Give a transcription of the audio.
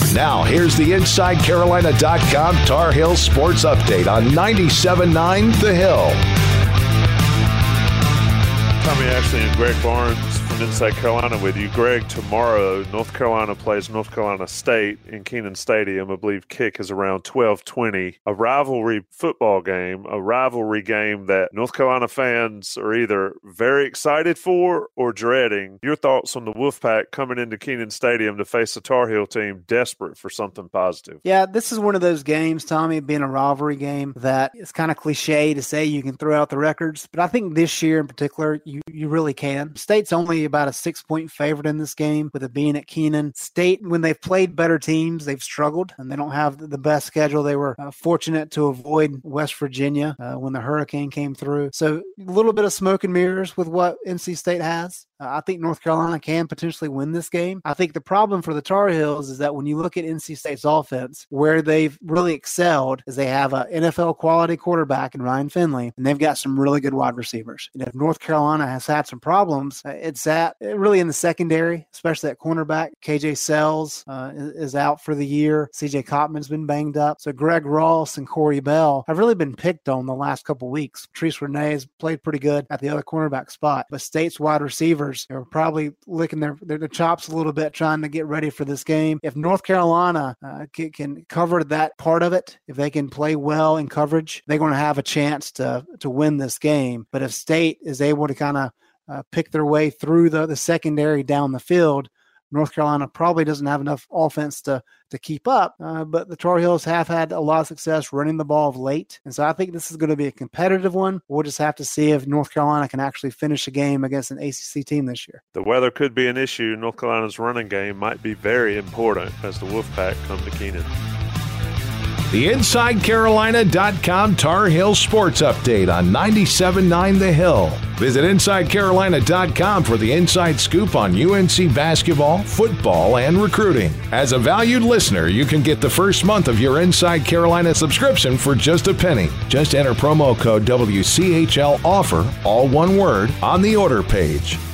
Now, here's the InsideCarolina.com Tar Heel Sports Update on 97.9 The Hill. Tommy Ashley and Greg Barnes from Inside Carolina with you. Greg, tomorrow North Carolina plays North Carolina State in Kenan Stadium. I believe kick is around 12:20. A rivalry football game, a rivalry game that North Carolina fans are either very excited for or dreading. Your thoughts on the Wolfpack coming into Kenan Stadium to face a Tar Heel team desperate for something positive? Yeah, this is one of those games, Tommy, being a rivalry game that it's kind of cliche to say you can throw out the records, but I think this year in particular, you really can. State's only about a 6-point favorite in this game, with it being at Kenan. State, when they've played better teams, they've struggled, and they don't have the best schedule. They were fortunate to avoid West Virginia when the hurricane came through. So a little bit of smoke and mirrors with what NC State has. I think North Carolina can potentially win this game. I think the problem for the Tar Heels is that when you look at NC State's offense, where they've really excelled is they have an NFL quality quarterback in Ryan Finley, and they've got some really good wide receivers. And if North Carolina has had some problems, it's really in the secondary, especially at cornerback. KJ Sells is out for the year. CJ Cottman's been banged up. So Greg Ross and Corey Bell have really been picked on the last couple weeks. Patrice Renee has played pretty good at the other cornerback spot, but State's wide receivers are probably licking their chops a little bit trying to get ready for this game. If North Carolina can cover that part of it, if they can play well in coverage, they're going to have a chance to win this game. But if State is able to kind of pick their way through the secondary down the field, North Carolina probably doesn't have enough offense to keep up, but the Tar Heels have had a lot of success running the ball of late, and so I think this is going to be a competitive one. We'll just have to see if North Carolina can actually finish a game against an ACC team this year. The weather could be an issue. North Carolina's running game might be very important as the Wolfpack come to Kenan. The InsideCarolina.com Tar Heel Sports Update on 97.9 The Hill. Visit InsideCarolina.com for the inside scoop on UNC basketball, football, and recruiting. As a valued listener, you can get the first month of your Inside Carolina subscription for just a penny. Just enter promo code WCHL OFFER, all one word, on the order page.